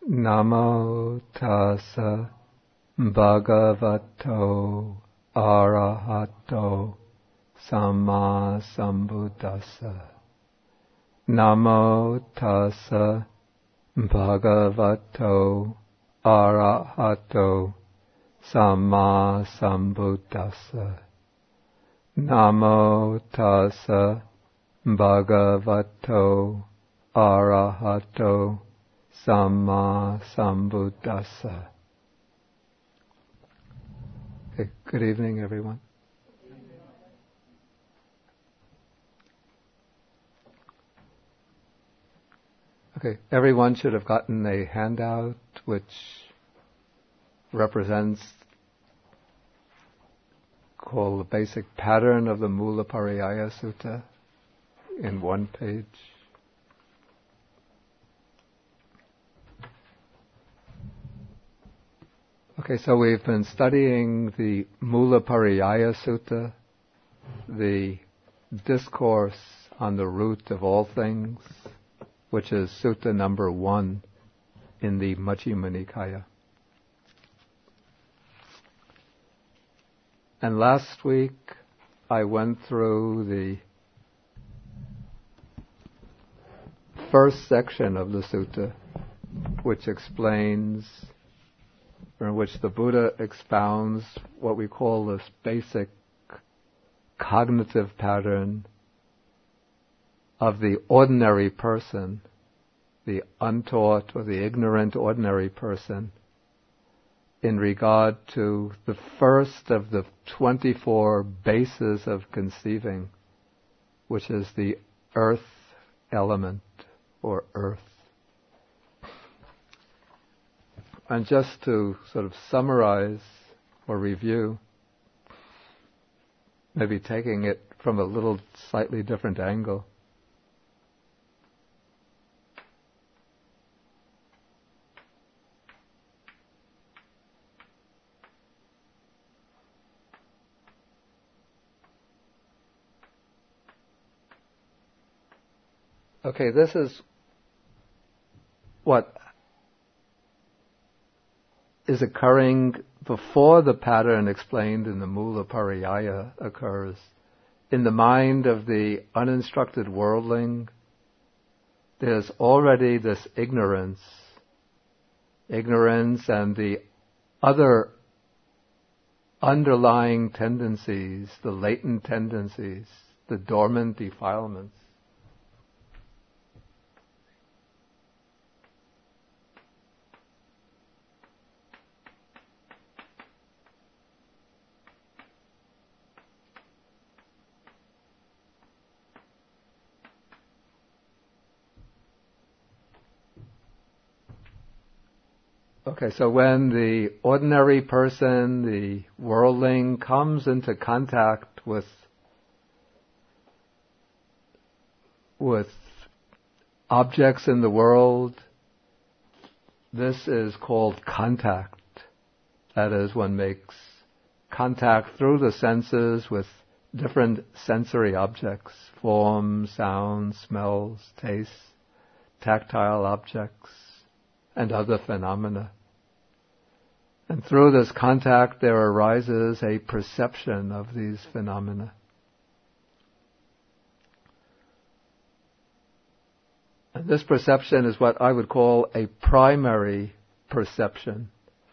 Namo tassa bhagavato arahato samma sambuddhassa. Namo tassa bhagavato arahato samma sambuddhassa. Namo tassa bhagavato arahato samma sambuddhassa. Okay, good evening, everyone. Okay, everyone should have gotten a handout which represents, called the basic pattern of the Mulapariyaya Sutta in one page. Okay, so we've been studying the Mulapariyaya Sutta, the discourse on the root of all things, which is Sutta number 1 in the Majjhima Nikaya. And last week I went through the first section of the sutta, which explains, or in which the Buddha expounds what we call this basic cognitive pattern of the ordinary person, the untaught or the ignorant ordinary person, in regard to the first of the 24 bases of conceiving, which is the earth element, or earth. And just to sort of summarize or review, maybe taking it from a little slightly different angle. Okay, this is what is occurring before the pattern explained in the Mulapariyaya occurs. In the mind of the uninstructed worldling, there's already this ignorance and the other underlying tendencies, the latent tendencies, the dormant defilements. Okay, so when the ordinary person, the worldling, comes into contact with objects in the world, this is called contact. That is, one makes contact through the senses with different sensory objects, forms, sounds, smells, tastes, tactile objects, and other phenomena. And through this contact there arises a perception of these phenomena. And this perception is what I would call a primary perception.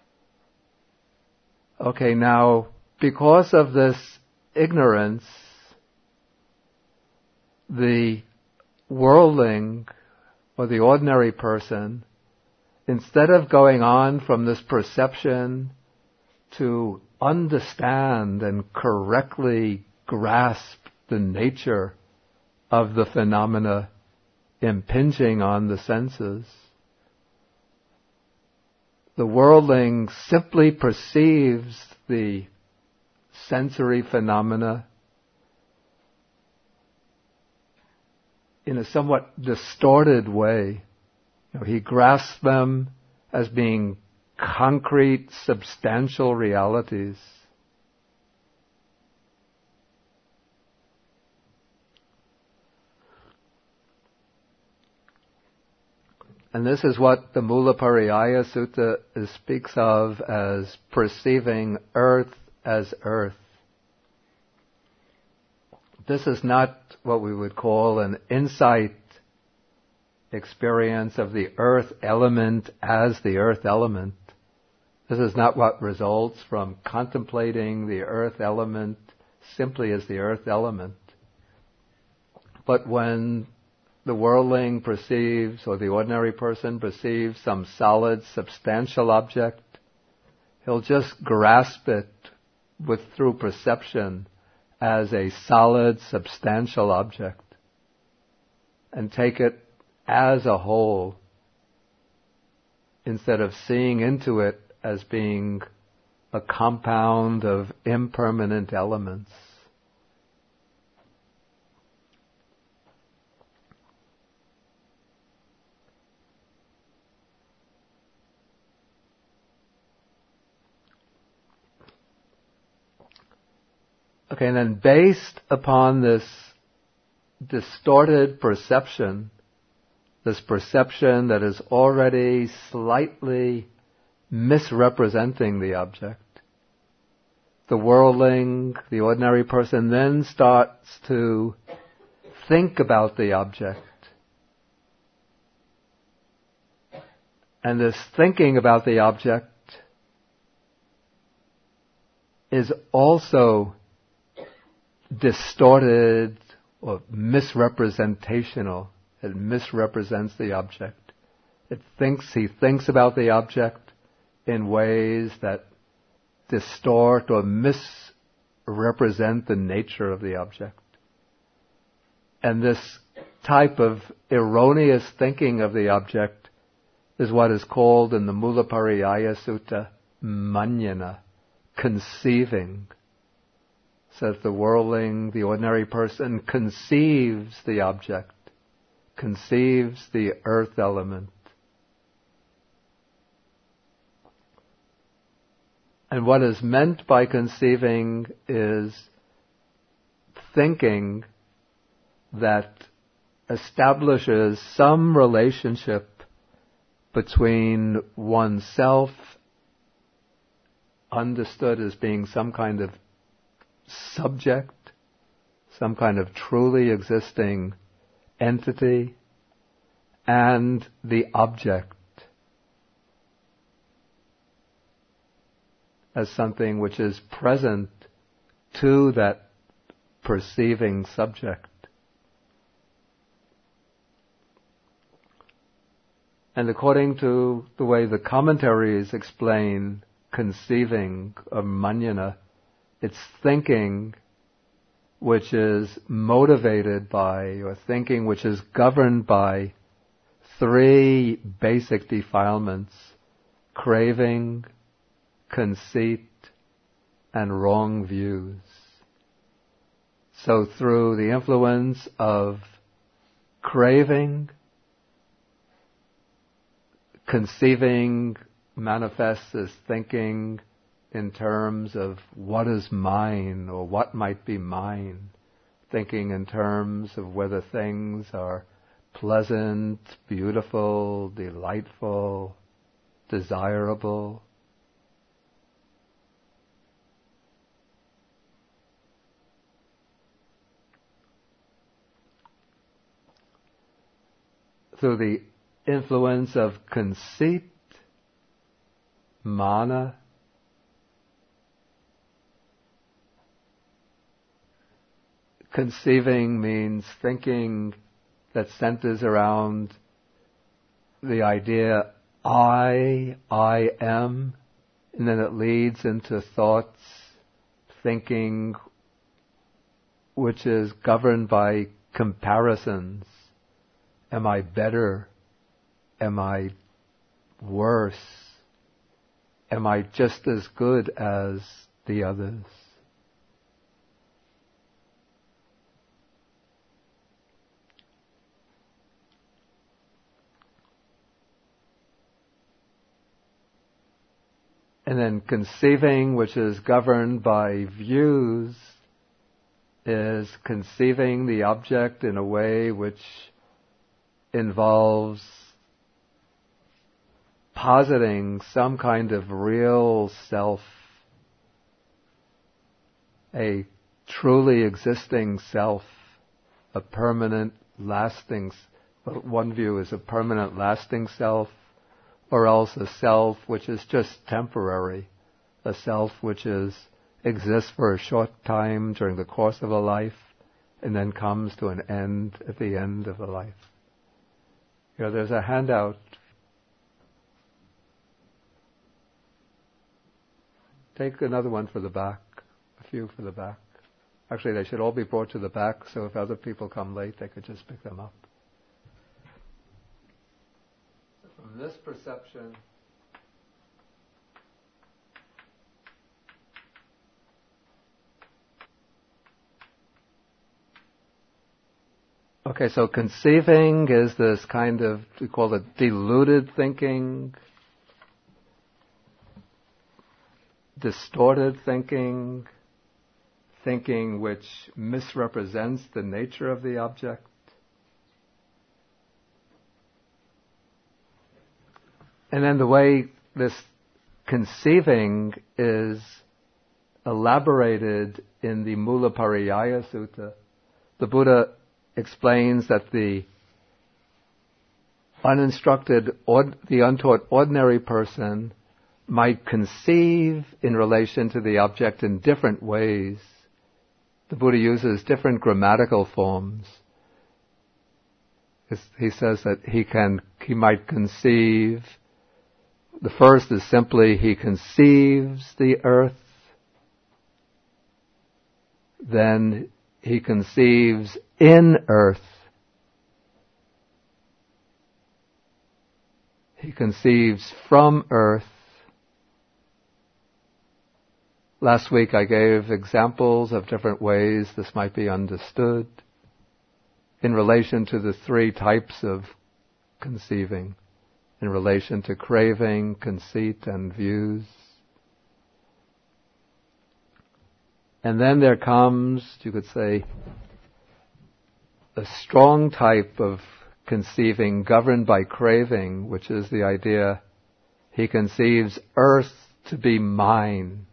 Okay, now, because of this ignorance, the worldling, or the ordinary person, instead of going on from this perception to understand and correctly grasp the nature of the phenomena impinging on the senses, the worldling simply perceives the sensory phenomena in a somewhat distorted way. He grasps them as being concrete, substantial realities. And this is what the Mulapariyaya Sutta speaks of as perceiving earth as earth. This is not what we would call an insight experience of the earth element as the earth element. This is not what results from contemplating the earth element simply as the earth element. But when the worldling perceives, or the ordinary person perceives, some solid, substantial object, he'll just grasp it through perception as a solid, substantial object and take it as a whole instead of seeing into it as being a compound of impermanent elements. Okay, and then based upon this distorted perception, this perception that is already slightly misrepresenting the object, the worldling, the ordinary person, then starts to think about the object. And this thinking about the object is also distorted or misrepresentational. It misrepresents the object. He thinks about the object in ways that distort or misrepresent the nature of the object. And this type of erroneous thinking of the object is what is called in the Mulapariyaya Sutta manyana, conceiving. Says the worldling, the ordinary person conceives the object, conceives the earth element. And what is meant by conceiving is thinking that establishes some relationship between oneself, understood as being some kind of subject, some kind of truly existing entity, and the object as something which is present to that perceiving subject. And according to the way the commentaries explain conceiving of manyana, it's thinking which is motivated by, or thinking which is governed by, three basic defilements: craving, conceit, and wrong views. So through the influence of craving, conceiving manifests as thinking in terms of what is mine or what might be mine, thinking in terms of whether things are pleasant, beautiful, delightful, desirable. Through the influence of conceit, mana, conceiving means thinking that centers around the idea I am, and then it leads into thoughts, thinking which is governed by comparisons. Am I better? Am I worse? Am I just as good as the others? And then conceiving, which is governed by views, is conceiving the object in a way which involves positing some kind of real self, a truly existing self, a permanent, lasting, one view is a permanent, lasting self, or else a self which is just temporary, a self which exists for a short time during the course of a life, and then comes to an end at the end of the life. There's a handout. Take another one for the back, a few for the back. Actually, they should all be brought to the back, so if other people come late, they could just pick them up. So from this perception, okay, so conceiving is this kind of, we call it deluded thinking, distorted thinking, thinking which misrepresents the nature of the object. And then the way this conceiving is elaborated in the Mulapariyaya Sutta, the Buddha explains that the uninstructed, the untaught ordinary person might conceive in relation to the object in different ways. The Buddha uses different grammatical forms. He says that he might conceive. The first is simply he conceives the earth. Then he conceives in earth. He conceives from earth. Last week I gave examples of different ways this might be understood in relation to the three types of conceiving, in relation to craving, conceit, and views. And then there comes, you could say, a strong type of conceiving governed by craving, which is the idea he conceives earth to be mine.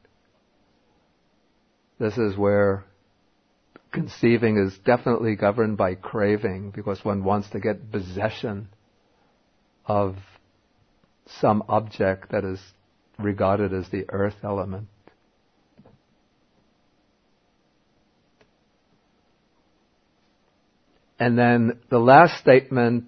This is where conceiving is definitely governed by craving, because one wants to get possession of some object that is regarded as the earth element. And then the last statement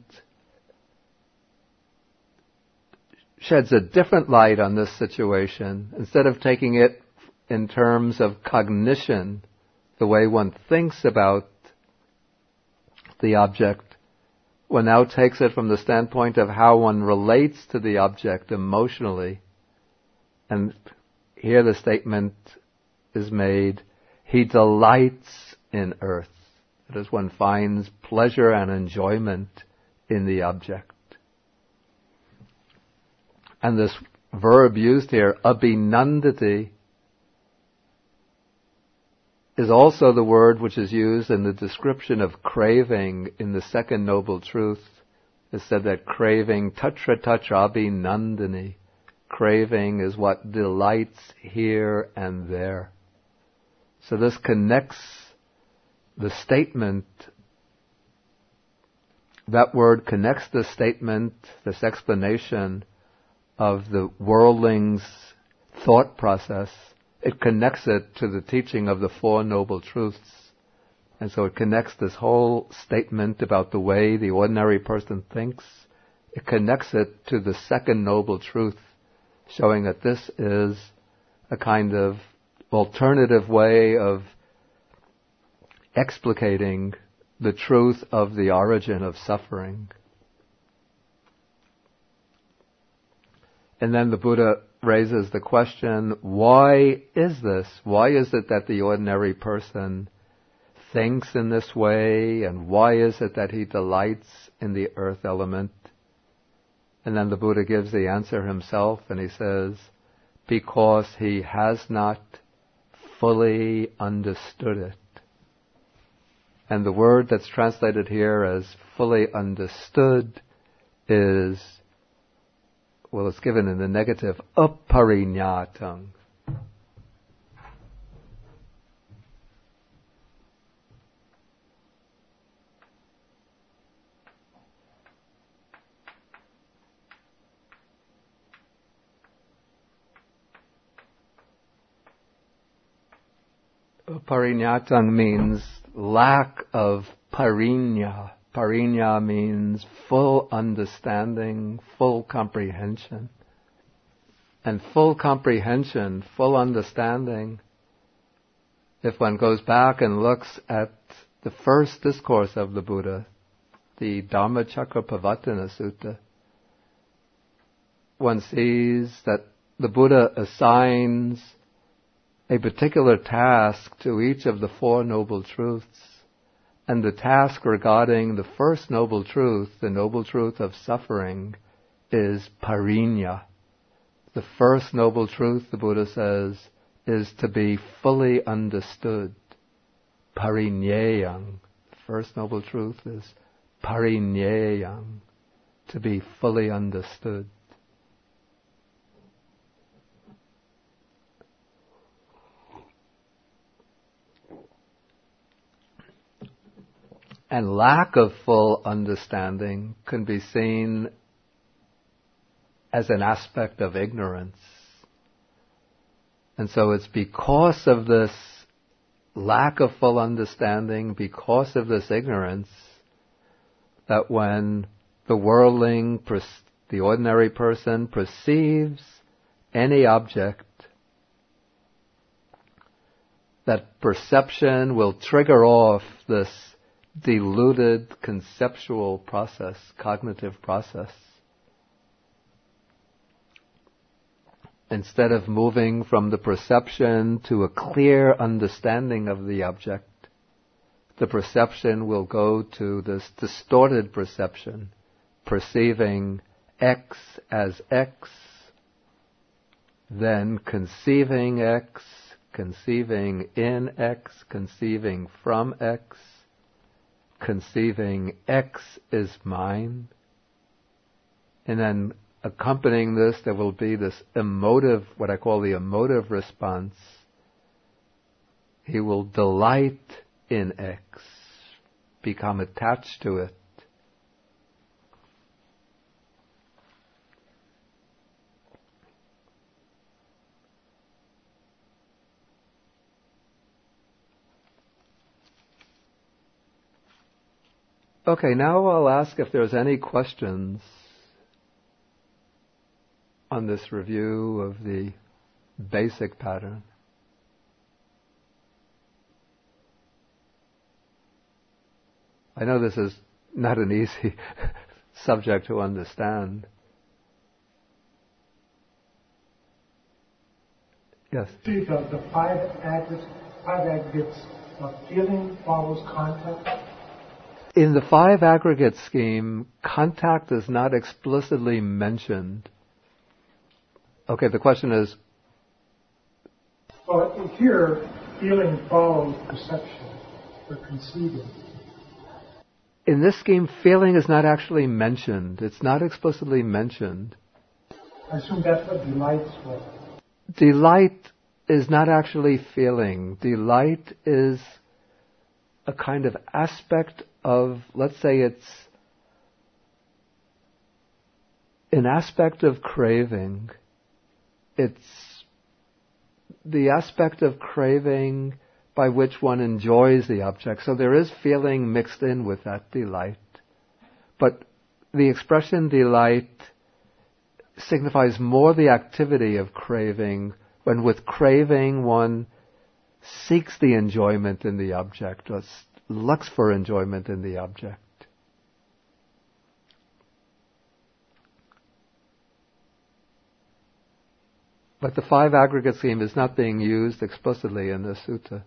sheds a different light on this situation. Instead of taking it in terms of cognition, the way one thinks about the object, one now takes it from the standpoint of how one relates to the object emotionally. And here the statement is made, he delights in earth. That is, one finds pleasure and enjoyment in the object. And this verb used here, abhinandati, is also the word which is used in the description of craving in the second noble truth. It said that craving, tatra tatra abhinandani, craving is what delights here and there. So this connects the statement, that word connects the statement, this explanation of the worldling's thought process. It connects it to the teaching of the Four Noble Truths. And so it connects this whole statement about the way the ordinary person thinks. It connects it to the second noble truth, showing that this is a kind of alternative way of explicating the truth of the origin of suffering. And then the Buddha raises the question, why is this? Why is it that the ordinary person thinks in this way, and why is it that he delights in the earth element? And then the Buddha gives the answer himself, and he says, because he has not fully understood it. And the word that's translated here as fully understood is well, it's given in the negative, aparinyatam. Parinyatam means lack of parinya. Parinya means full understanding, full comprehension. And full comprehension, full understanding, if one goes back and looks at the first discourse of the Buddha, the Dhammacakkappavattana Sutta, one sees that the Buddha assigns a particular task to each of the Four Noble Truths. And the task regarding the first noble truth, the noble truth of suffering, is parinya. The first noble truth, the Buddha says, is to be fully understood. Parinyayam. The first noble truth is parinyayam, to be fully understood. And lack of full understanding can be seen as an aspect of ignorance. And so it's because of this lack of full understanding, because of this ignorance, that when the worldling, the ordinary person, perceives any object, that perception will trigger off this diluted conceptual process, cognitive process. Instead of moving from the perception to a clear understanding of the object, the perception will go to this distorted perception, perceiving X as X, then conceiving X, conceiving in X, conceiving from X, conceiving X is mine. And then accompanying this, there will be this emotive, what I call the emotive response. He will delight in X, become attached to it. Okay, now I'll ask if there's any questions on this review of the basic pattern. I know this is not an easy subject to understand. Yes? The five aggregates of feeling follows contact. In the five aggregate scheme, contact is not explicitly mentioned. Okay, the question is... Well, here, feeling follows perception, or conceiving. In this scheme, feeling is not actually mentioned. It's not explicitly mentioned. I assume that's what delight's for. Delight is not actually feeling. Delight is a kind of aspect of, let's say it's an aspect of craving. It's the aspect of craving by which one enjoys the object. So there is feeling mixed in with that delight. But the expression delight signifies more the activity of craving, when with craving one seeks the enjoyment in the object, or looks for enjoyment in the object. But the five aggregate scheme is not being used explicitly in this sutta.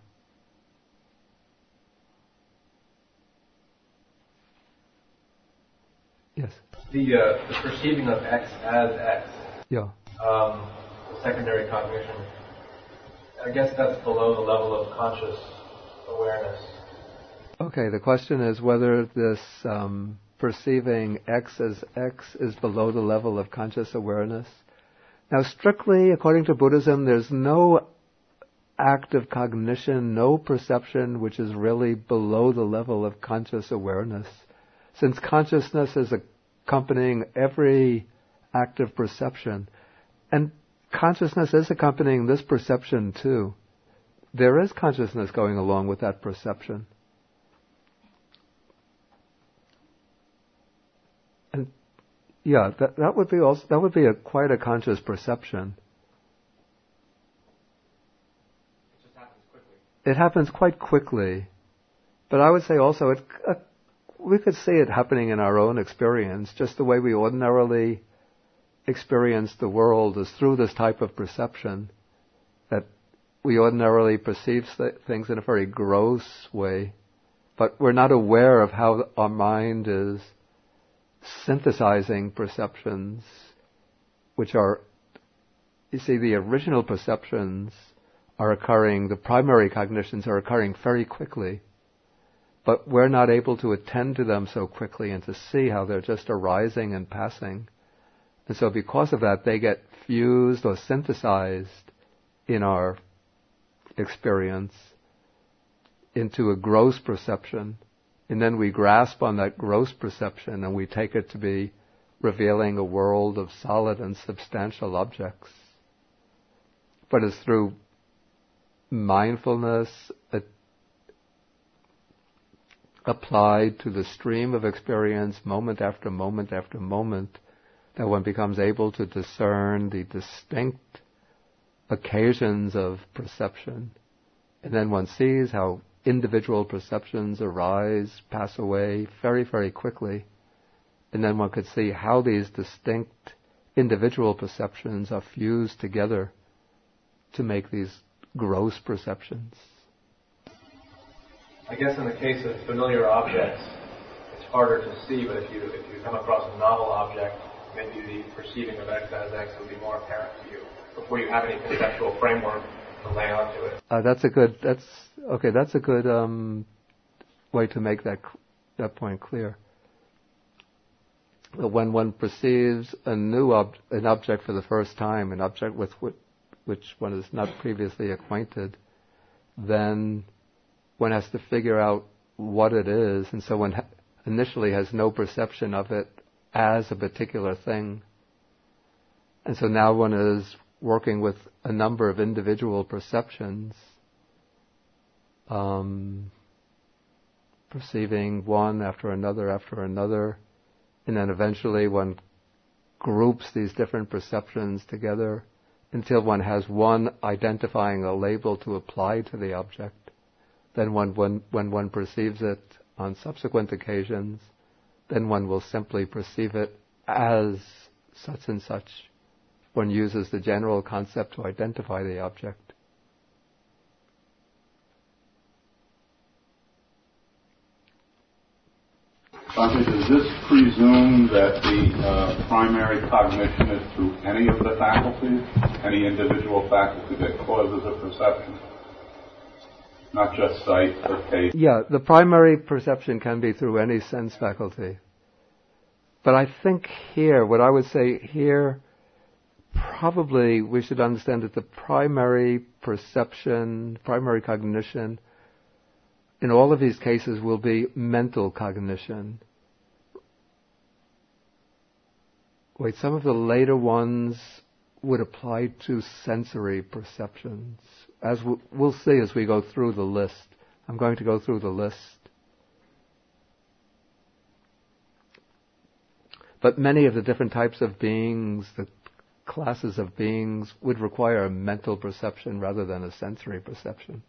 Yes? The perceiving of X as X. Yeah. Secondary cognition. I guess that's below the level of conscious awareness. Okay, the question is whether this perceiving X as X is below the level of conscious awareness. Now, strictly, according to Buddhism, there's no act of cognition, no perception which is really below the level of conscious awareness. Since consciousness is accompanying every act of perception, and consciousness is accompanying this perception too. There is consciousness going along with that perception. And yeah, that would be quite a conscious perception. It just happens quickly. It happens quite quickly, but I would say also we could see it happening in our own experience, just the way we ordinarily experience the world is through this type of perception, that we ordinarily perceive things in a very gross way, but we're not aware of how our mind is synthesizing perceptions, which are, you see, the original perceptions are occurring, the primary cognitions are occurring very quickly, but we're not able to attend to them so quickly and to see how they're just arising and passing. And so because of that, they get fused or synthesized in our experience into a gross perception. And then we grasp on that gross perception and we take it to be revealing a world of solid and substantial objects. But it's through mindfulness applied to the stream of experience, moment after moment after moment, that one becomes able to discern the distinct occasions of perception. And then one sees how individual perceptions arise, pass away very, very quickly. And then one could see how these distinct individual perceptions are fused together to make these gross perceptions. I guess in the case of familiar objects, it's harder to see, but if you come across a novel object, maybe the perceiving of X as X would be more apparent to you before you have any conceptual framework to lay onto it. That's a good way to make that point clear. When one perceives an object for the first time, an object with which one is not previously acquainted, then one has to figure out what it is, and so one initially has no perception of it as a particular thing. And so now one is working with a number of individual perceptions, perceiving one after another, and then eventually one groups these different perceptions together until one has one identifying a label to apply to the object. Then when one perceives it on subsequent occasions, then one will simply perceive it as such and such. One uses the general concept to identify the object. Bhante, does this presume that the primary cognition is through any of the faculties, any individual faculty that causes a perception? Not just sight or taste? Yeah, the primary perception can be through any sense faculty. But I think here, what I would say here, probably we should understand that the primary perception, primary cognition, in all of these cases will be mental cognition. Some of the later ones would apply to sensory perceptions, as we'll see as we go through the list. I'm going to go through the list. But many of the different types of beings, the classes of beings, would require a mental perception rather than a sensory perception.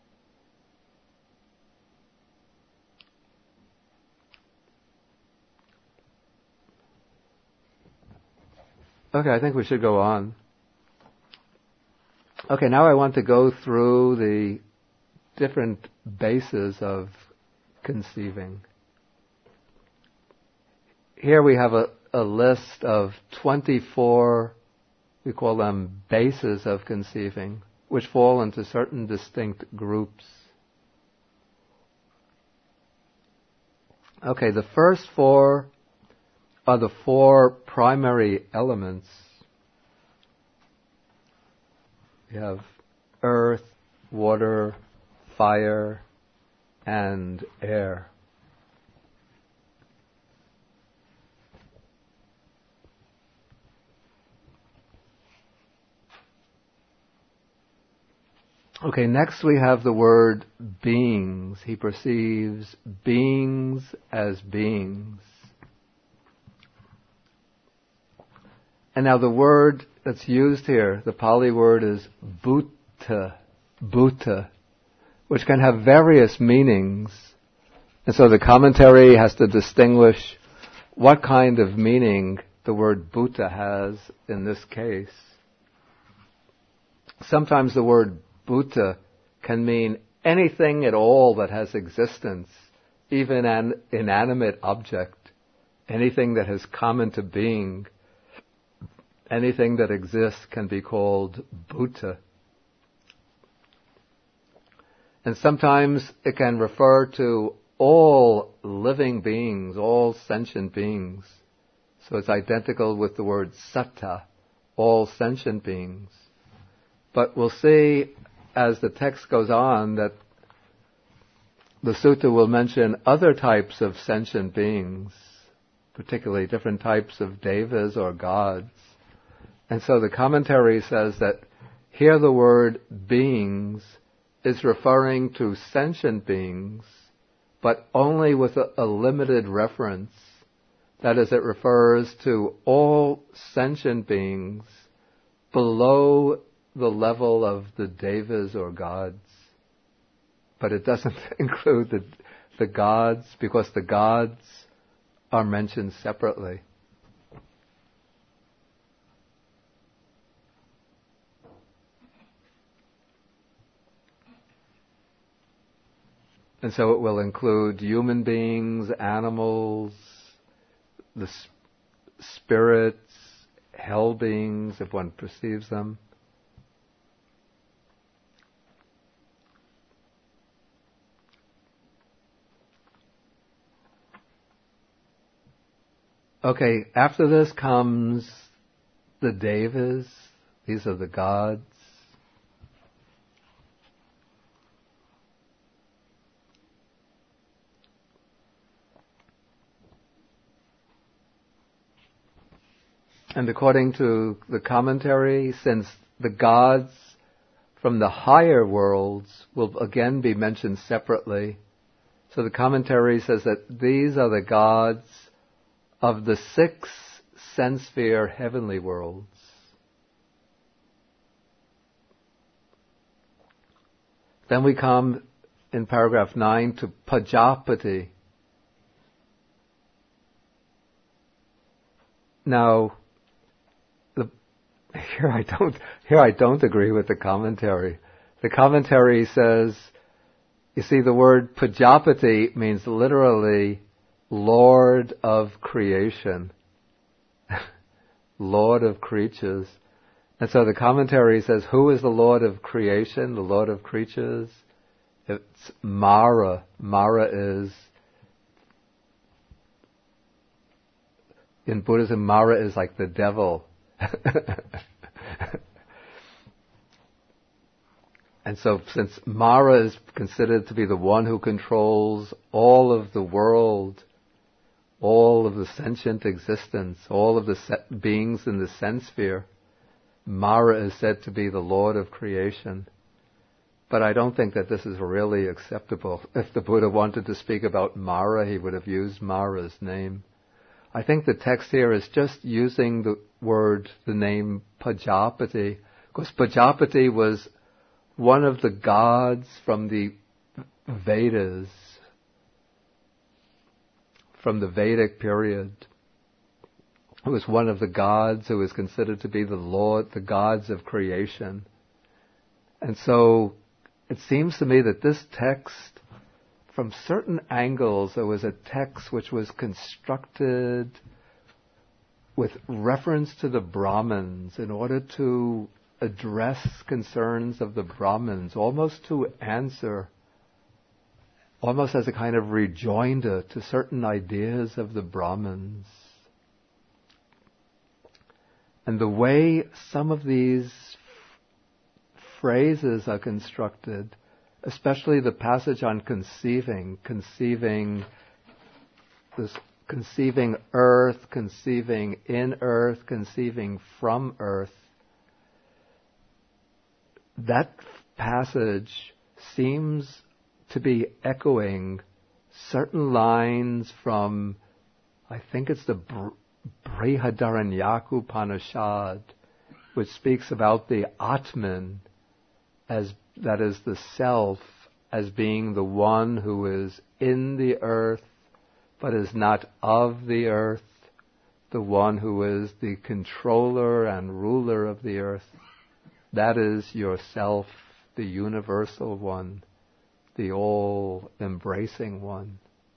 Okay, I think we should go on. Okay, now I want to go through the different bases of conceiving. Here we have a list of 24, we call them bases of conceiving, which fall into certain distinct groups. Okay, the first four are the four primary elements. You have earth, water, fire, and air. Okay, next we have the word beings. He perceives beings as beings. And now the word that's used here, the Pali word is bhuta, which can have various meanings. And so the commentary has to distinguish what kind of meaning the word bhuta has in this case. Sometimes the word bhuta can mean anything at all that has existence, even an inanimate object, anything that has common to being, anything that exists can be called bhuta. And sometimes it can refer to all living beings, all sentient beings. So it's identical with the word satta, all sentient beings. But we'll see as the text goes on that the sutta will mention other types of sentient beings, particularly different types of devas or gods. And so the commentary says that here the word beings is referring to sentient beings, but only with a limited reference. That is, it refers to all sentient beings below the level of the devas or gods. But it doesn't include the gods, because the gods are mentioned separately. And so it will include human beings, animals, the spirits, hell beings, if one perceives them. Okay, after this comes the devas. These are the gods. And according to the commentary, since the gods from the higher worlds will again be mentioned separately, so the commentary says that these are the gods of the 6 sense-sphere heavenly worlds. Then we come in paragraph 9 to Pajapati. Now, here I don't agree with the commentary. The commentary says, you see, the word Pajapati means literally Lord of creation, Lord of creatures. And so the commentary says, who is the Lord of creation, the Lord of creatures? It's Mara. Mara is, in Buddhism, Mara is like the devil. And so since Mara is considered to be the one who controls all of the world, all of the sentient existence, all of the beings in the sense sphere, Mara is said to be the Lord of creation. But I don't think that this is really acceptable. If the Buddha wanted to speak about Mara, he would have used Mara's name. I think the text here is just using the name Pajapati, because Pajapati was one of the gods from the Vedas, from the Vedic period. It was one of the gods who was considered to be the gods of creation. And so it seems to me that this text, from certain angles, it was a text which was constructed with reference to the Brahmins in order to address concerns of the Brahmins, almost to answer almost as a kind of rejoinder to certain ideas of the Brahmins. And the way some of these phrases are constructed, especially the passage on conceiving earth, conceiving in earth, conceiving from earth, that passage seems to be echoing certain lines from, I think it's the Brihadaranyaka Upanishad, which speaks about the Atman, as that is the self, as being the one who is in the earth but is not of the earth, the one who is the controller and ruler of the earth. That is yourself, the universal one, the all-embracing one.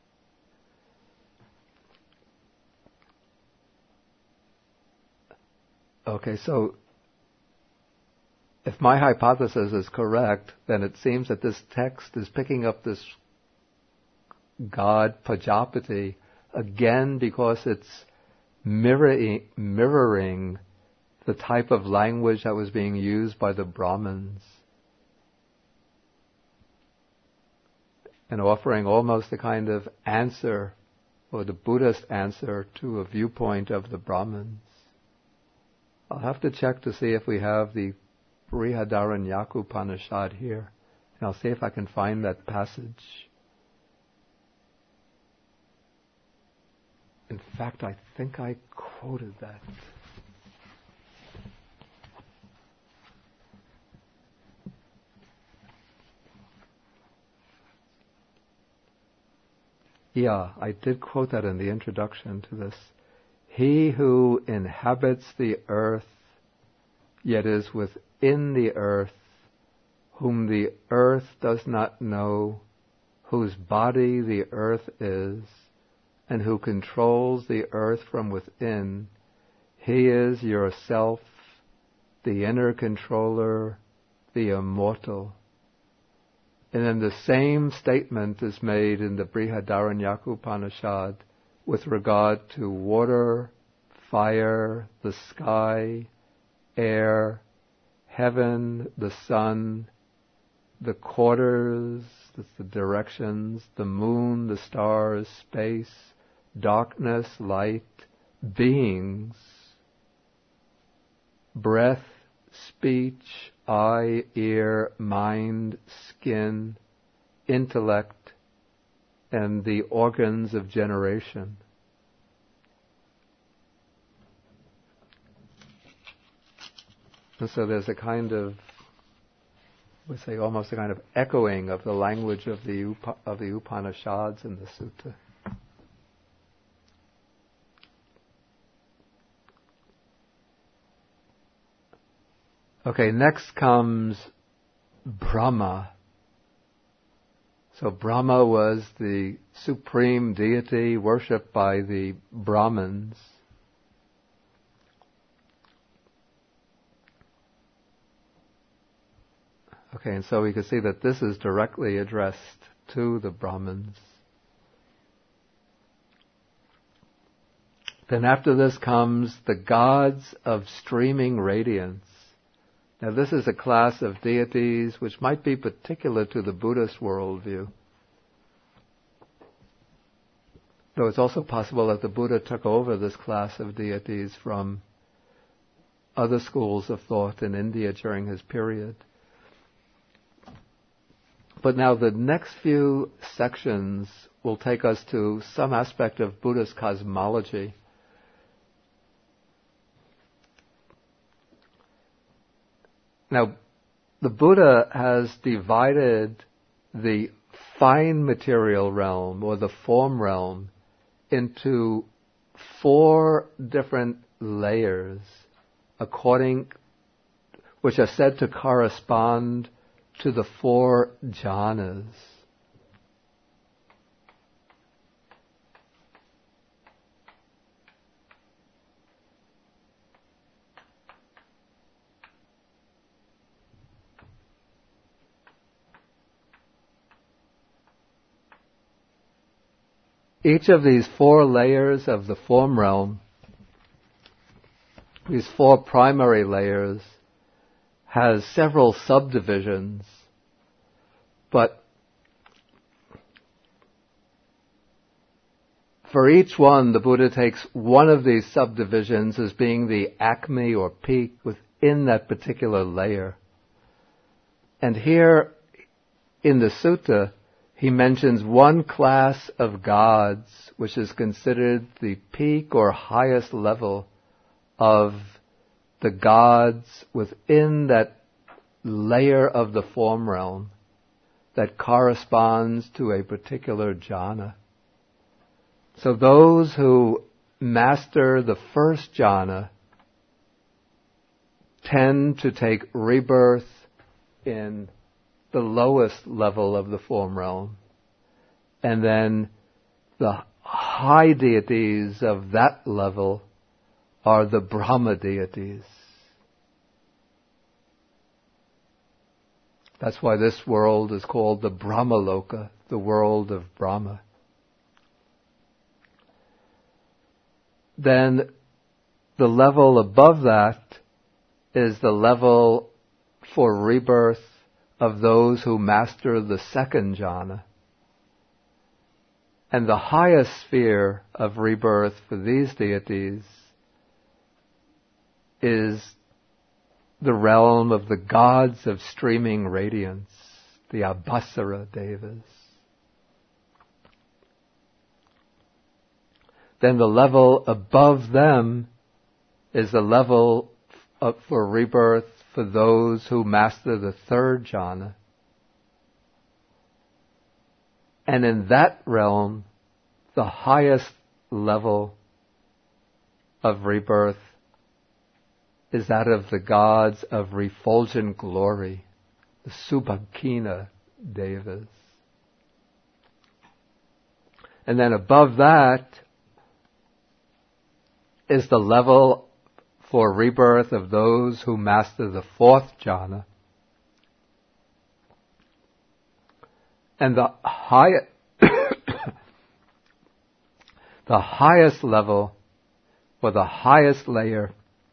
Okay, so if my hypothesis is correct, then it seems that this text is picking up this God Pajapati again because it's mirroring the type of language that was being used by the Brahmins, and offering almost a kind of answer, or the Buddhist answer, to a viewpoint of the Brahmins. I'll have to check to see if we have the Brihadaranyaka Upanishad here, and I'll see if I can find that passage. In fact, I think I quoted that. Yeah, I did quote that in the introduction to this. He who inhabits the earth, yet is within the earth, whom the earth does not know, whose body the earth is, and who controls the earth from within, he is yourself, the inner controller, the immortal. And then the same statement is made in the Brihadaranyaka Upanishad with regard to water, fire, the sky, air, heaven, the sun, the quarters, that's the directions, the moon, the stars, space, darkness, light, beings, breath, speech, eye, ear, mind, skin, intellect, and the organs of generation. And so there's a kind of, we say almost a kind of echoing of the language of the Upanishads in the sutta. Okay, next comes Brahma. So Brahma was the supreme deity worshipped by the Brahmins. Okay, and so we can see that this is directly addressed to the Brahmins. Then after this comes the gods of streaming radiance. Now this is a class of deities which might be particular to the Buddhist worldview. Though it's also possible that the Buddha took over this class of deities from other schools of thought in India during his period. But now the next few sections will take us to some aspect of Buddhist cosmology. Now, the Buddha has divided the fine material realm, or the form realm, into 4 different layers, which are said to correspond to the 4 jhanas. each of these 4 layers of the form realm, these 4 primary layers, has several subdivisions, but for each one, the Buddha takes one of these subdivisions as being the acme or peak within that particular layer. And here in the sutta, he mentions one class of gods, which is considered the peak or highest level of the gods within that layer of the form realm that corresponds to a particular jhana. So those who master the first jhana tend to take rebirth in the lowest level of the form realm. And then the high deities of that level are the Brahma deities. That's why this world is called the Brahmaloka, the world of Brahma. Then the level above that is the level for rebirth of those who master the second jhana. And the highest sphere of rebirth for these deities is the realm of the gods of streaming radiance, the Abhasara Devas. Then the level above them is the level for rebirth for those who master the third jhana. And in that realm, the highest level of rebirth is that of the gods of refulgent glory, the Subhakina Devas. And then above that is the level for rebirth of those who master the fourth jhana. And the highest level, or the highest layer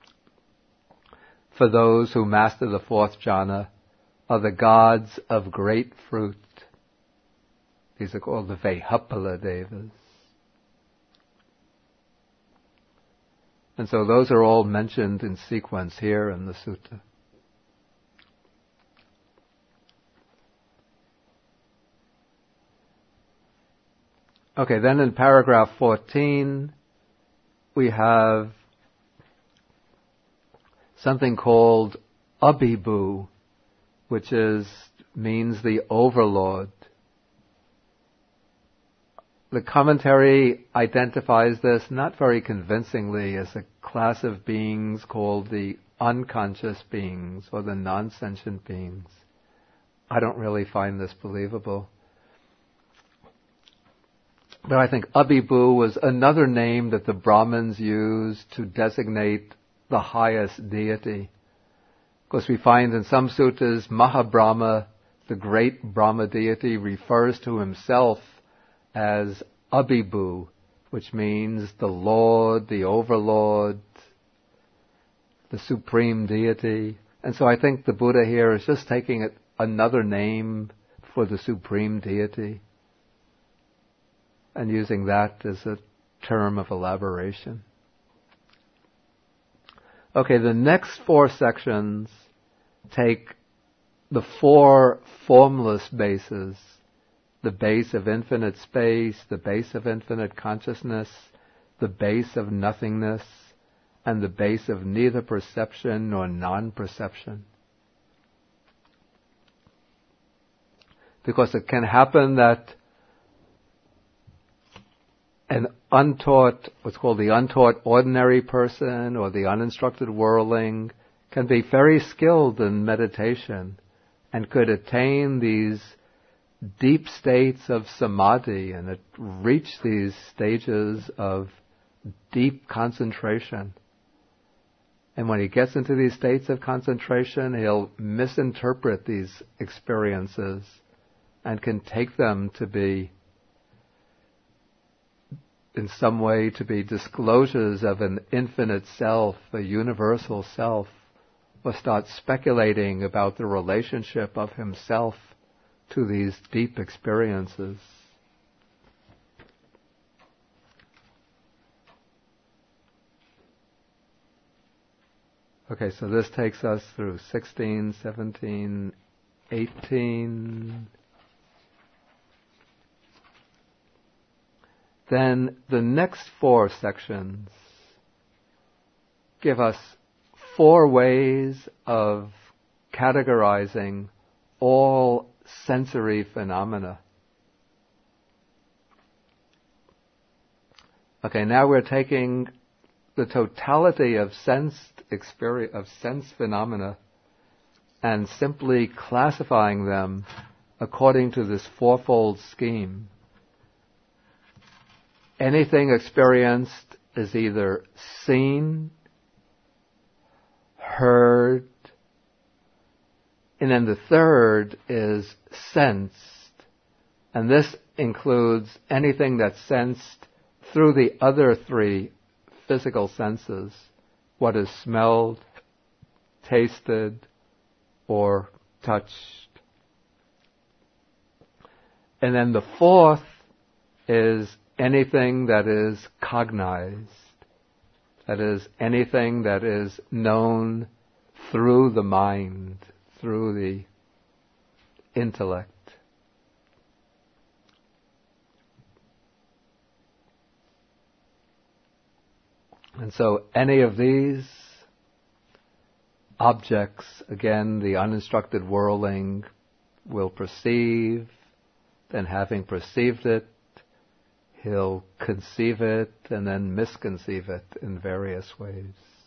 for those who master the fourth jhana are the gods of great fruit. These are called the Vehapala Devas. And so those are all mentioned in sequence here in the sutta. Okay, then in paragraph 14, we have something called Abhibhu, which means the overlord. The commentary identifies this not very convincingly as a class of beings called the unconscious beings or the non-sentient beings. I don't really find this believable. But I think Abhibhu was another name that the Brahmins used to designate the highest deity. Of course, we find in some suttas, Mahabrahma, the great Brahma deity, refers to himself as Abhibhu, which means the Lord, the Overlord, the Supreme Deity. And so I think the Buddha here is just taking another name for the Supreme Deity and using that as a term of elaboration. Okay, the next 4 sections take the 4 formless bases: the base of infinite space, the base of infinite consciousness, the base of nothingness, and the base of neither perception nor non-perception. Because it can happen that an untaught, what's called the untaught ordinary person or the uninstructed worldling, can be very skilled in meditation and could attain these deep states of samadhi and reach these stages of deep concentration. And when he gets into these states of concentration, he'll misinterpret these experiences and can take them to be in some way to be disclosures of an infinite self, a universal self, or start speculating about the relationship of himself to these deep experiences. Okay, so this takes us through 16, 17, 18. Then the next 4 sections give us 4 ways of categorizing all sensory phenomena. Okay, now we're taking the totality of sense phenomena and simply classifying them according to this 4-fold scheme. Anything experienced is either seen, heard, and then the third is sensed. And this includes anything that's sensed through the other 3 physical senses, what is smelled, tasted, or touched. And then the 4th is anything that is cognized, that is, anything that is known through the mind, through the intellect. And so any of these objects, again, the uninstructed worldling will perceive, then having perceived it, he'll conceive it and then misconceive it in various ways.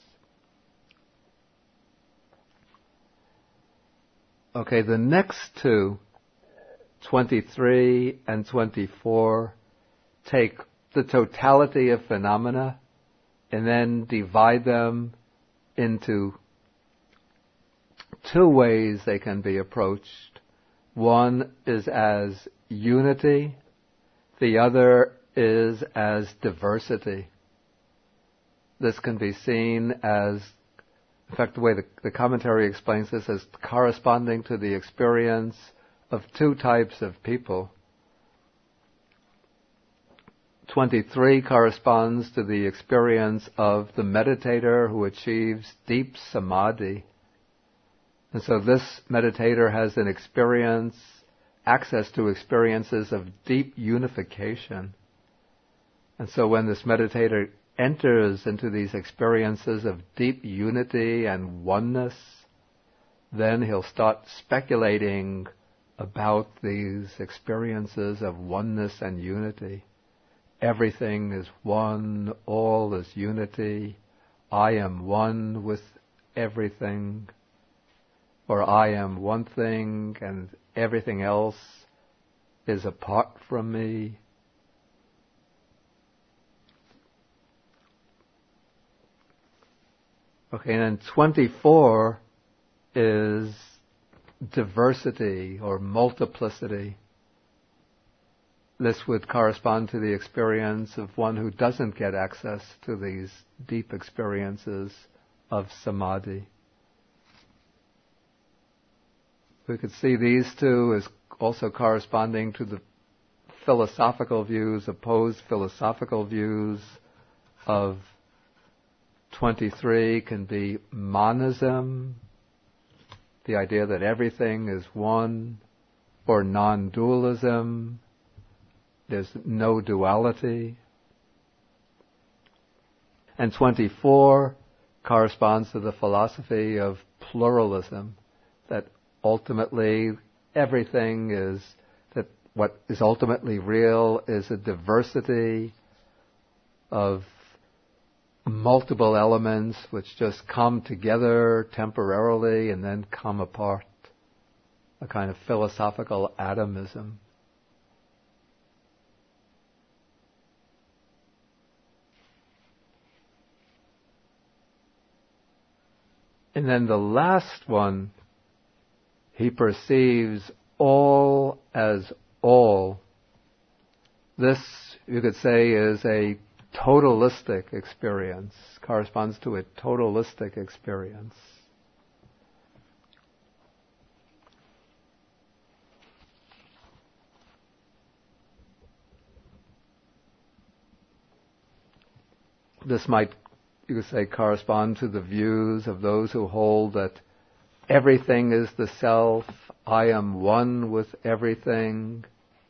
Okay, the next 2, 23 and 24, take the totality of phenomena and then divide them into 2 ways they can be approached. One is as unity, the other is as diversity. This can be seen as, in fact, the way the commentary explains this, as corresponding to the experience of 2 types of people. 23 corresponds to the experience of the meditator who achieves deep samadhi. And so this meditator has an experience, access to experiences of deep unification. And so when this meditator enters into these experiences of deep unity and oneness, then he'll start speculating about these experiences of oneness and unity. Everything is one, all is unity, I am one with everything, or I am one thing and everything else is apart from me. Okay, and then 24 is diversity or multiplicity. This would correspond to the experience of one who doesn't get access to these deep experiences of samadhi. We could see these 2 as also corresponding to the philosophical views, opposed philosophical views of 23 can be monism, the idea that everything is one, or non-dualism, there's no duality. And 24 corresponds to the philosophy of pluralism, that ultimately everything is, that what is ultimately real is a diversity of multiple elements which just come together temporarily and then come apart. A kind of philosophical atomism. And then the last one, he perceives all as all. This you could say, is a totalistic experience, corresponds to a totalistic experience. This might, you could say, correspond to the views of those who hold that everything is the self, I am one with everything.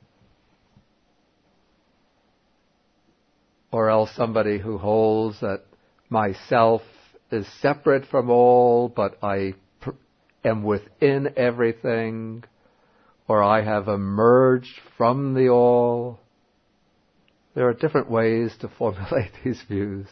Or else somebody who holds that myself is separate from all, but I am within everything, or I have emerged from the all. There are different ways to formulate these views.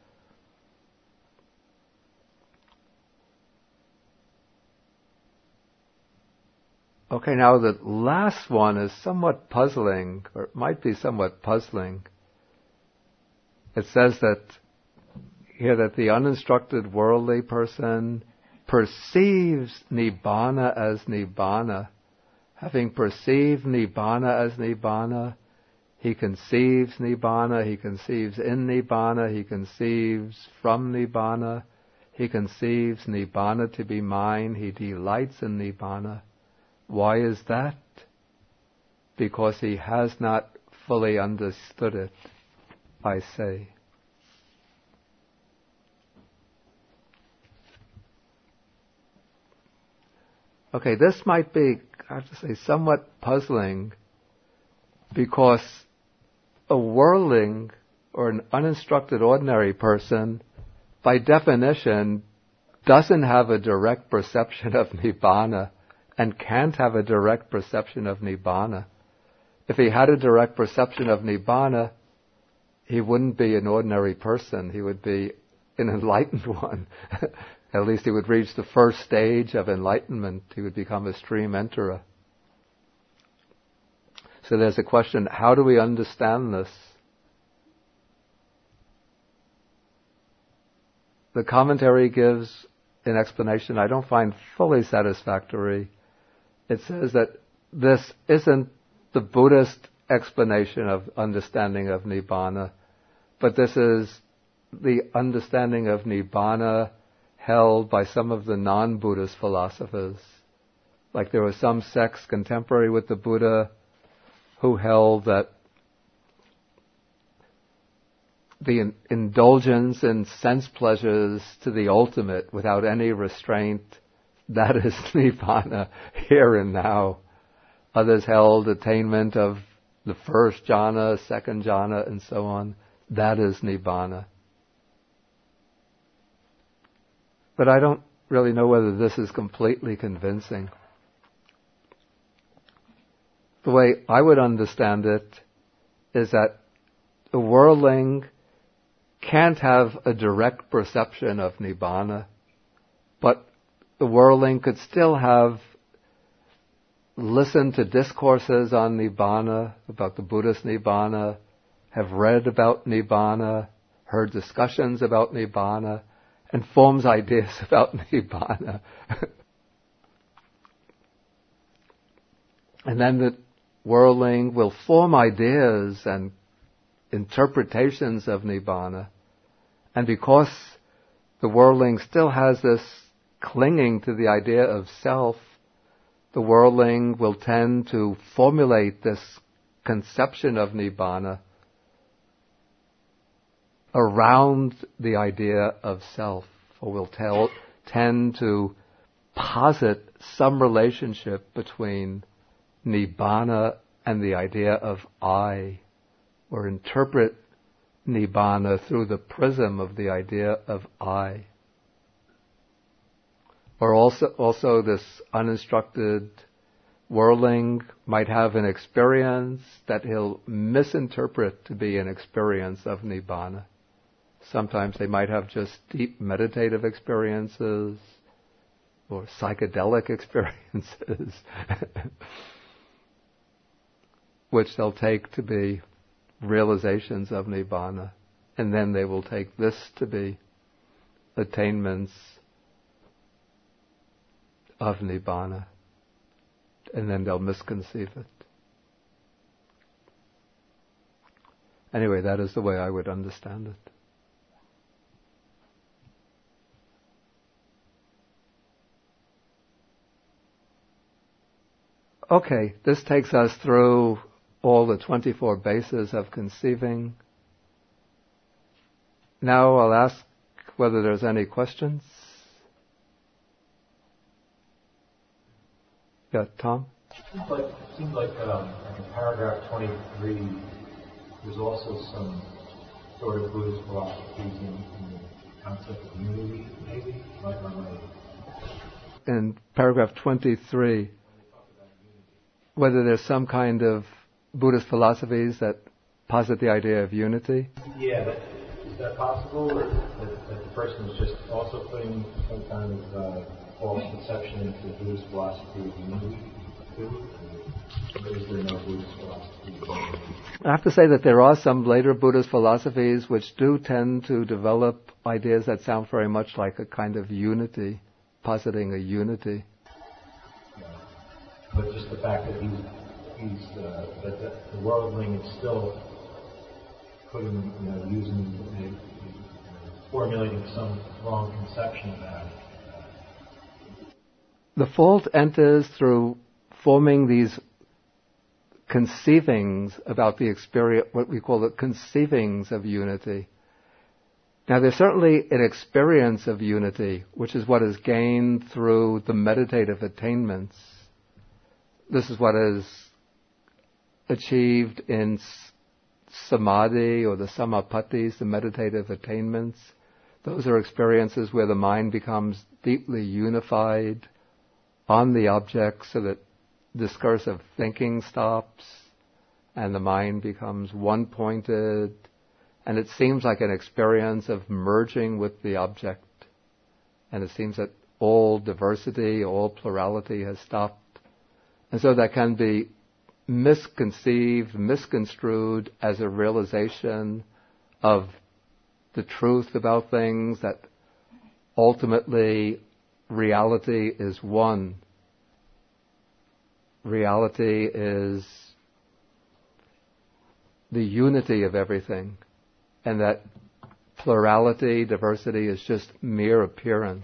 Okay, now the last one is somewhat puzzling, or it might be somewhat puzzling. It says that here that the uninstructed worldly person perceives Nibbana as Nibbana. Having perceived Nibbana as Nibbana, he conceives Nibbana, he conceives in Nibbana, he conceives from Nibbana, he conceives Nibbana to be mine, he delights in Nibbana. Why is that? Because he has not fully understood it, I say. Okay, this might be, I have to say, somewhat puzzling, because a worldling or an uninstructed ordinary person, by definition, doesn't have a direct perception of Nibbana and can't have a direct perception of Nibbana. If he had a direct perception of Nibbana, he wouldn't be an ordinary person. He would be an enlightened one. At least he would reach the first stage of enlightenment. He would become a stream enterer. So there's a question, how do we understand this? The commentary gives an explanation I don't find fully satisfactory. It says that this isn't the Buddhist explanation of understanding of Nibbana, but this is the understanding of Nibbana held by some of the non-Buddhist philosophers. Like there were some sects contemporary with the Buddha who held that the indulgence in sense pleasures to the ultimate without any restraint, that is Nibbana here and now. Others held attainment of the first jhana, second jhana, and so on. That is Nibbana. But I don't really know whether this is completely convincing. The way I would understand it is that a worldling can't have a direct perception of Nibbana, but the worldling could still have listened to discourses on Nibbana, about the Buddhist Nibbana, have read about Nibbana, heard discussions about Nibbana, and forms ideas about Nibbana. And then the worldling will form ideas and interpretations of Nibbana. And because the worldling still has this clinging to the idea of self, the worldling will tend to formulate this conception of Nibbana around the idea of self, or will tend to posit some relationship between Nibbana and the idea of I, or interpret Nibbana through the prism of the idea of I. Or also this uninstructed worldling might have an experience that he'll misinterpret to be an experience of Nibbana. Sometimes they might have just deep meditative experiences or psychedelic experiences which they'll take to be realizations of Nibbana, and then they will take this to be attainments of Nibbana, and then they'll misconceive it. Anyway, that is the way I would understand it. Okay, this takes us through all the 24 bases of conceiving. Now I'll ask whether there's any questions. Yeah, Tom? It seems like in paragraph 23, there's also some sort of Buddhist philosophies in the concept of unity, maybe? In paragraph 23, whether there's some kind of Buddhist philosophies that posit the idea of unity? Yeah, is that possible? That the person is just also putting some kind of false conception into the Buddhist philosophy of unity, too? Or is there no Buddhist philosophy? I have to say that there are some later Buddhist philosophies which do tend to develop ideas that sound very much like a kind of unity, positing a unity. But just the fact that the worldling is still putting, formulating some wrong conception about it. The fault enters through forming these conceivings about the experience, what we call the conceivings of unity. Now, there's certainly an experience of unity, which is what is gained through the meditative attainments. This is what is achieved in samadhi or the samapattis, the meditative attainments. Those are experiences where the mind becomes deeply unified on the object so that discursive thinking stops and the mind becomes one-pointed, and it seems like an experience of merging with the object, and it seems that all diversity, all plurality has stopped. And so that can be misconceived, misconstrued as a realization of the truth about things, that ultimately reality is one. Reality is the unity of everything, and that plurality, diversity is just mere appearance.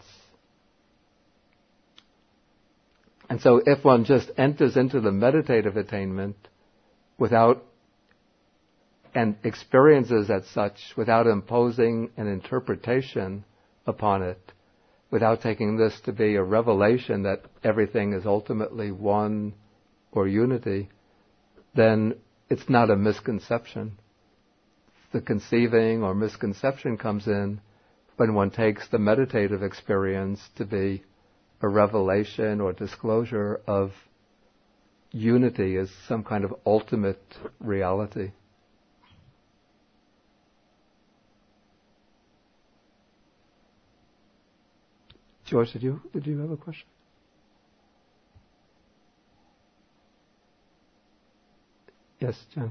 And so if one just enters into the meditative attainment without, and experiences as such without imposing an interpretation upon it, without taking this to be a revelation that everything is ultimately one or unity, then it's not a misconception. The conceiving or misconception comes in when one takes the meditative experience to be a revelation or disclosure of unity as some kind of ultimate reality. George, did you have a question? Yes, Janet.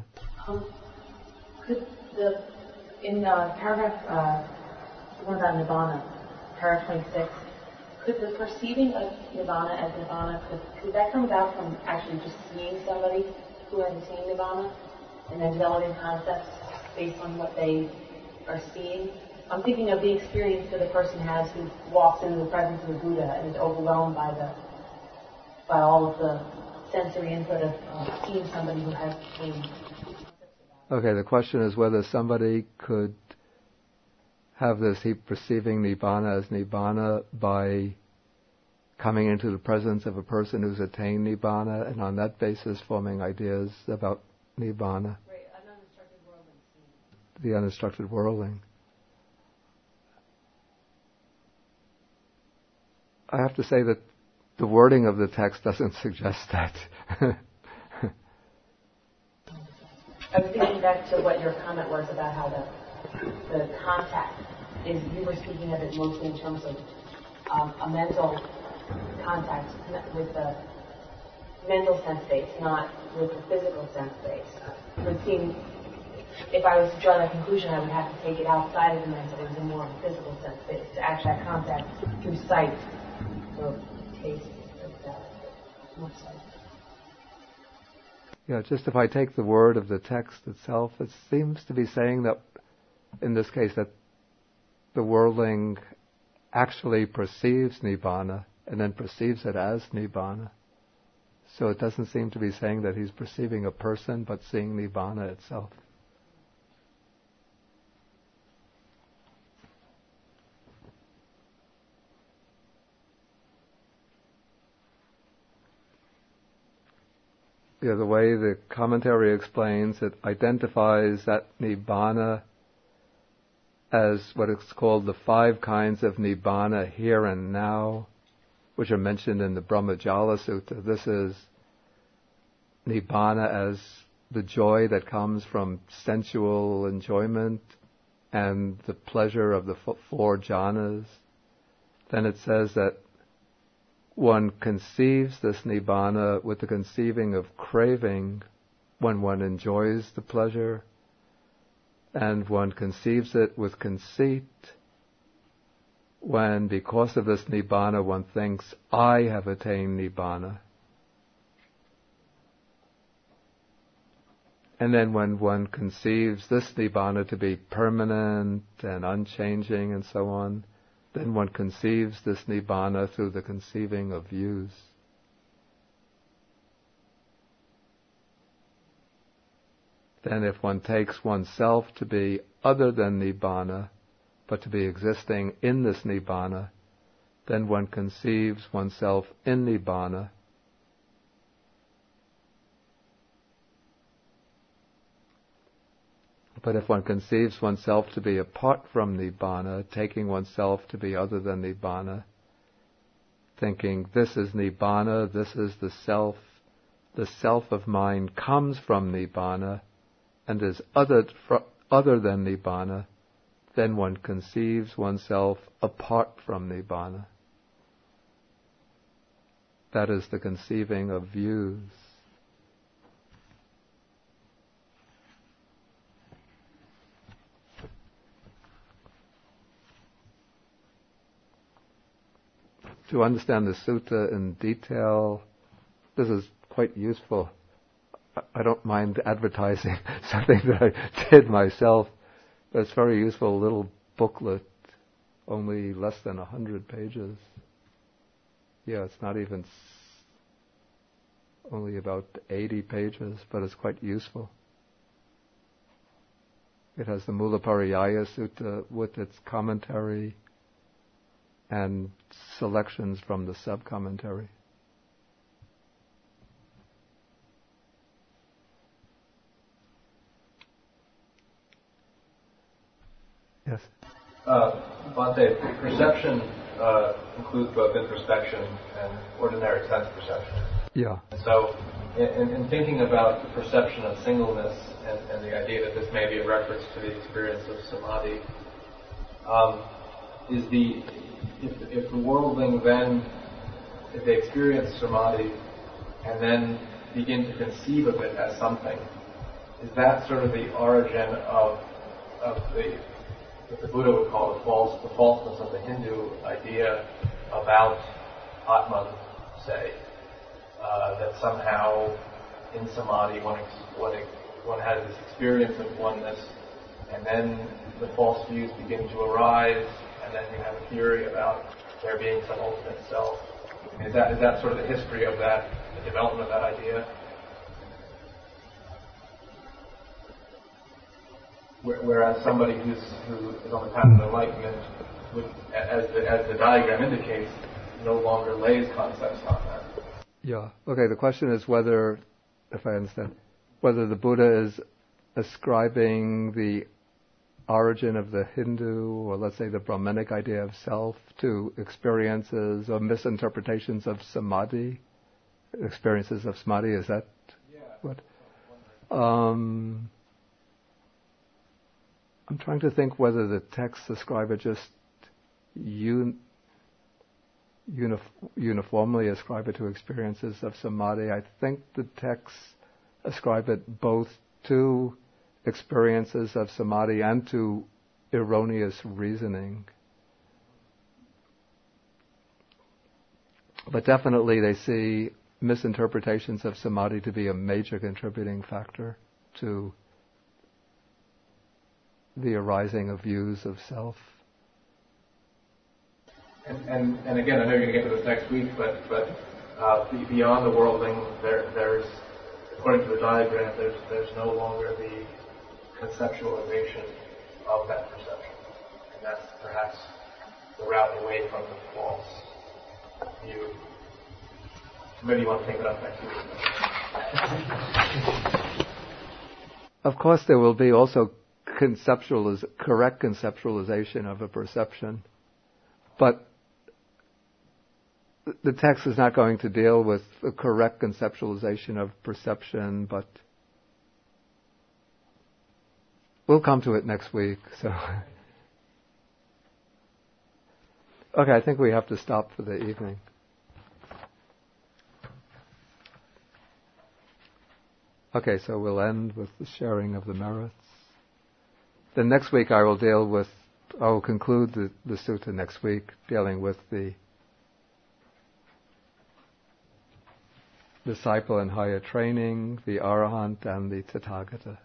In paragraph, one about Nibbana, paragraph 26, could the perceiving of Nibbana as Nibbana, could that come about from actually just seeing somebody who has attained Nibbana and then developing concepts based on what they are seeing? I'm thinking of the experience that a person has who walks into the presence of the Buddha and is overwhelmed by all of the sensory input of seeing somebody who has attained. Okay, the question is whether somebody could have this perceiving Nibbana as Nibbana by coming into the presence of a person who's attained Nibbana, and on that basis forming ideas about Nibbana. Right, an uninstructed worldling. The uninstructed worldling. I have to say that the wording of the text doesn't suggest that. I was thinking back to what your comment was about how the contact is, you were speaking of it mostly in terms of a mental contact with the mental sense base, not with the physical sense base. It would seem, if I was to draw that conclusion, I would have to take it outside of the mental into more of a physical sense base, to actually have contact through sight or taste, like that, more sight. Just if I take the word of the text itself, it seems to be saying that, in this case, that the worldling actually perceives Nibbana and then perceives it as Nibbana. So it doesn't seem to be saying that he's perceiving a person, but seeing Nibbana itself. The way the commentary explains, it identifies that Nibbana as what is called the 5 kinds of Nibbana here and now, which are mentioned in the Brahmajala Sutta. This is Nibbana as the joy that comes from sensual enjoyment and the pleasure of the 4 jhanas. Then it says that one conceives this Nibbana with the conceiving of craving when one enjoys the pleasure, and one conceives it with conceit when, because of this Nibbana, one thinks, I have attained Nibbana. And then when one conceives this Nibbana to be permanent and unchanging and so on, then one conceives this Nibbana through the conceiving of views. Then if one takes oneself to be other than Nibbana, but to be existing in this Nibbana, then one conceives oneself in Nibbana. But if one conceives oneself to be apart from Nibbana, taking oneself to be other than Nibbana, thinking this is Nibbana, this is the self of mine comes from Nibbana, and is other than Nibbana, then one conceives oneself apart from Nibbana. That is the conceiving of views. To understand the sutta in detail, this is quite useful. I don't mind advertising something that I did myself, but it's very useful, a little booklet, only less than 100 pages. It's not even only about 80 pages, but it's quite useful. It has the Mulapariyaya Sutta with its commentary and selections from the sub-commentary. Yes? Bhante, perception includes both introspection and ordinary sense perception. Yeah. So, in thinking about the perception of singleness and the idea that this may be a reference to the experience of samadhi, if the worldling then, if they experience samadhi and then begin to conceive of it as something, is that sort of the origin of what the Buddha would call the falseness of the Hindu idea about Atman, say, that somehow in samadhi one has this experience of oneness, and then the false views begin to arise, and then you have a theory about there being some ultimate self. Is that sort of the history of that, the development of that idea? Whereas somebody who is on the path of enlightenment, would, as the diagram indicates, no longer lays concepts on that. Yeah. Okay, the question is whether, if I understand, whether the Buddha is ascribing the origin of the Hindu, or let's say the Brahmanic idea of self, to experiences or misinterpretations of samadhi, experiences of samadhi. Is that what? I'm trying to think whether the texts ascribe it just uniformly ascribe it to experiences of samadhi. I think the texts ascribe it both to experiences of samadhi and to erroneous reasoning. But definitely they see misinterpretations of samadhi to be a major contributing factor to the arising of views of self. And again, I know you're going to get to this next week, but beyond the worldling, there's, according to the diagram, there's no longer the conceptualization of that perception, and that's perhaps the route away from the false view. Maybe you want to take it up next week. Of course, there will be also correct conceptualization of a perception, but the text is not going to deal with the correct conceptualization of perception, but we'll come to it next week. So, okay, I think we have to stop for the evening. Okay, so we'll end with the sharing of the merits. Then next week I will conclude the sutta next week, dealing with the disciple in higher training, the Arahant, and the Tathagata.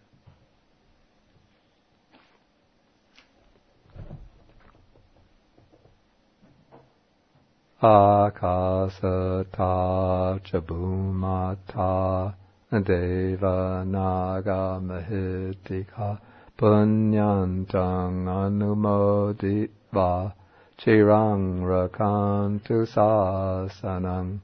Akasata chabhumata deva naga mahitika punyantang anumoditva chirang rakantu sasanang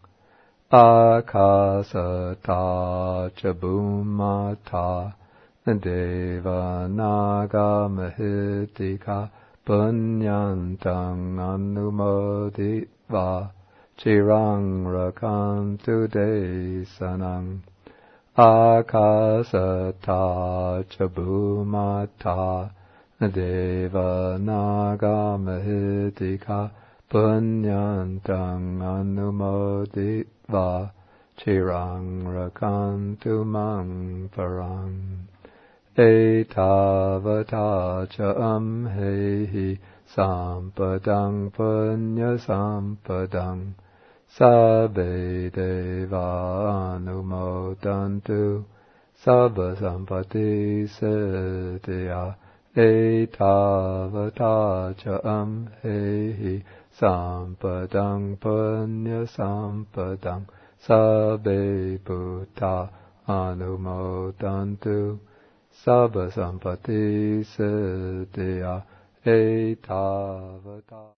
akasata chabhumata deva naga mahitika punyantang anumoditva chirang rakantu desanang akasata chabhumata deva naga mahitika punyantang anumoditva chirang rakantu mang parang etavata cha amhehi sampadang punya sampadang sabbe deva anumodantu sabba sampati siddhya etavata cha amhehi sampadang punya sampadang sabbe buddha anumodantu sabba sampati siddhya etavata